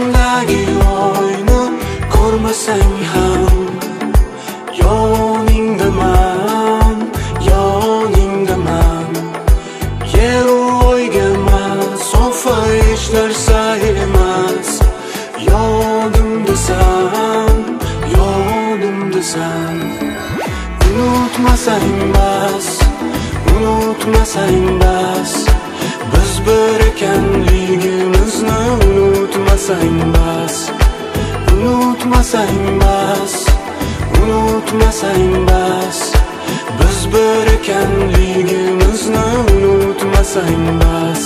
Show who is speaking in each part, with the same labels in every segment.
Speaker 1: Osmondagi oyni ko'rmasang ham yoningdaman, yoningdaman. Yer oyga masofa ishlar sa'y emas. Yonimdasan, yonimdasan. Unutmasang bas, unutmasang bas. Biz bir ekanligimizni unutmasang bas. Unutmasang bas, unutmasang bas. Biz bir ekanligimizni unutmasang bas.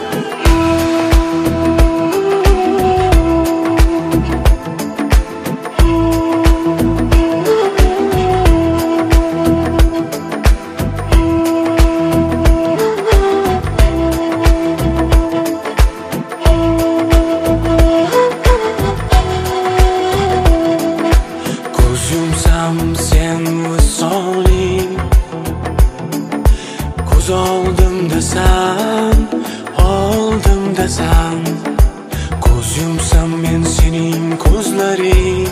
Speaker 1: Sen visoling, ko'z oldimdasan, oldimdasan. Ko'z yumsam men sening ko'zlaring,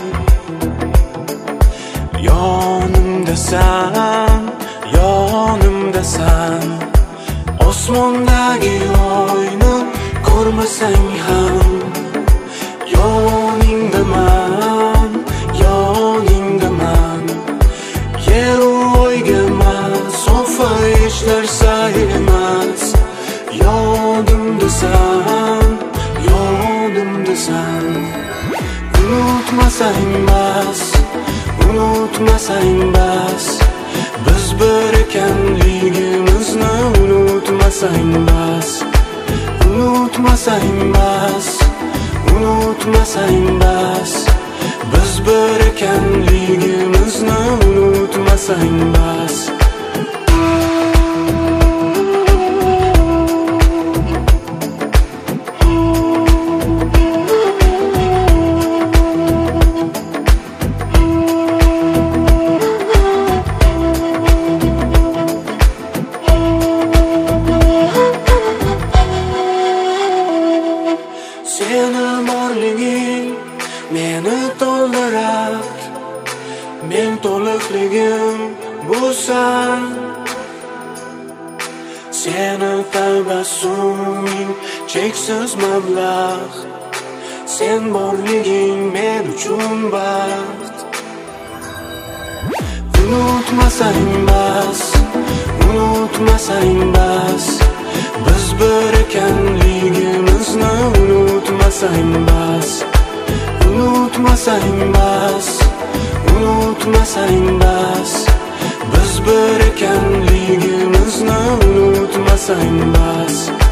Speaker 1: yonimdasan, yonimdasan. Osmondagi oyni ko'rmasang ham yoningdaman, yoningdaman. Yer oyga masofa ishlar sa'y emas. Yonimdasan, yonimdasan. Unutmasang bas, unutmasang bas. Biz bir ekanligimizni unutmasang bas. Unutmasang bas, unutmasang bas. Biz bir ekanligimizni unutmasang bas. Seni borliging meni to'ldirar, men to'liqligim busan. Seni tabassuming cheksiz mablag', sen borliging men uchun baxt. Unutmasang bas, unutmasang bas. Biz bir ekanligimizni unutmasang bas. Unutmasang bas, unutmasang bas. Biz bir ekanligimizni unutmasang bas.